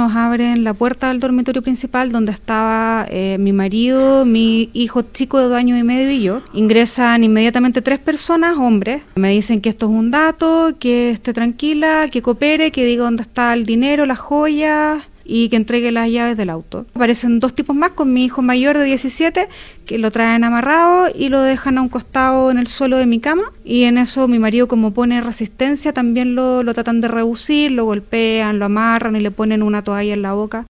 nos abren la puerta del dormitorio principal donde estaba mi marido, mi hijo chico de 2 años y medio y yo. Ingresan inmediatamente 3 personas, hombres. Me dicen que esto es un dato, que esté tranquila, que coopere, que diga dónde está el dinero, las joyas y que entregue las llaves del auto. Aparecen 2 tipos más con mi hijo mayor de 17 que lo traen amarrado y lo dejan a un costado en el suelo de mi cama, y en eso mi marido, como pone resistencia, también lo tratan de reducir, lo golpean, lo amarran y le ponen una toalla en la boca